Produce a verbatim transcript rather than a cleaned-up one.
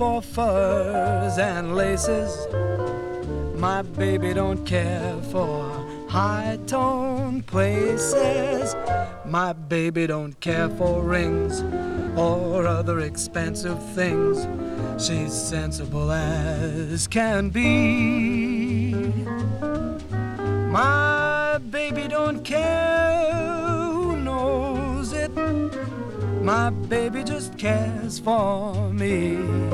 for furs and laces. My baby don't care for high-toned places. My baby don't care for rings or other expensive things. She's sensible as can be. My baby don't care who knows it. My baby just cares for me.